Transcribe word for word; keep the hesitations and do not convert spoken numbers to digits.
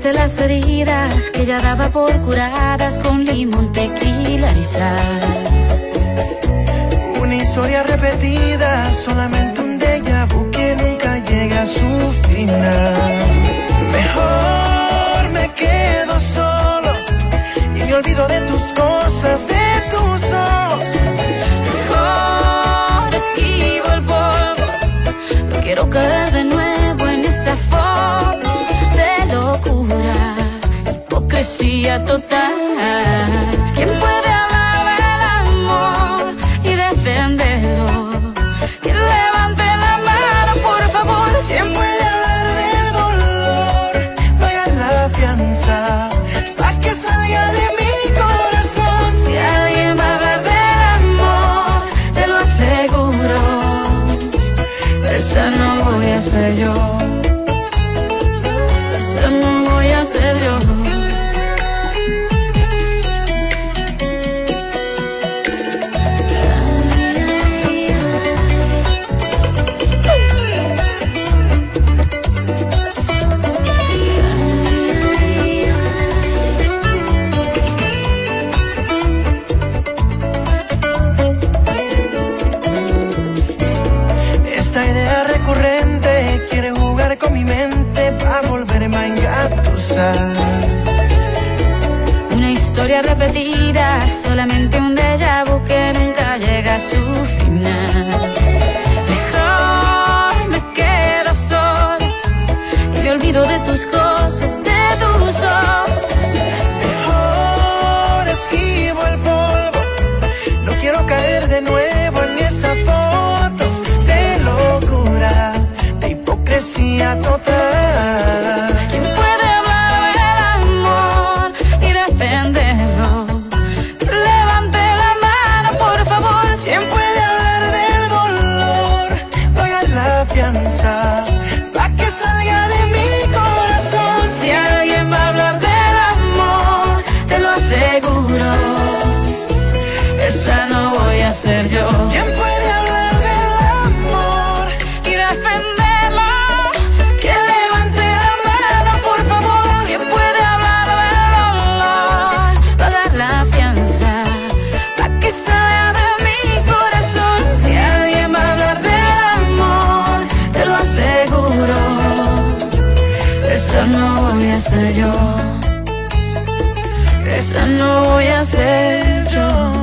de las heridas que ya daba por curadas con limón, tequila y sal. Una historia repetida, solamente un déjà vu que nunca llega a su final. Mejor me quedo solo y me olvido de tus cosas, de tus ojos. Mejor esquivo el polvo, no quiero caer de nuevo en esa foto de locura, hipocresía total. ¿Quién puede hablar del amor y defenderlo? ¿Quién levante la mano, por favor? ¿Quién puede hablar del dolor? Paga la fianza pa' que salga de mi corazón. Si alguien va a hablar del amor, te lo aseguro, esa no voy a ser yo. Esa no voy a ser yo. Esta idea recurrente quiere jugar con mi mente pa' volverme a engatusar. Una historia repetida, solamente un déjà vu que nunca llega a su final. Mejor me quedo sola y me olvido de tus cosas, de tus ojos. Mejor esquivo el polvo, no quiero caer de nuevo en esa foto de locura, de hipocresía total. ¿Quién puede hablar del amor y defenderlo? Que levante la mano, por favor. ¿Quién puede hablar del dolor? Paga la fianza pa' que salga de mi corazón. Si alguien va a hablar del amor, te lo aseguro, esa no voy a ser yo. ¿Quién puede hablar del amor Y defenderlo, que levante la mano, por favor? ¿quién puede hablar del dolor? Pagar la fianza pa' que salga de mi corazón. Si alguien va a hablar del amor, te lo aseguro, esa no voy a ser yo. Esa no voy a ser yo.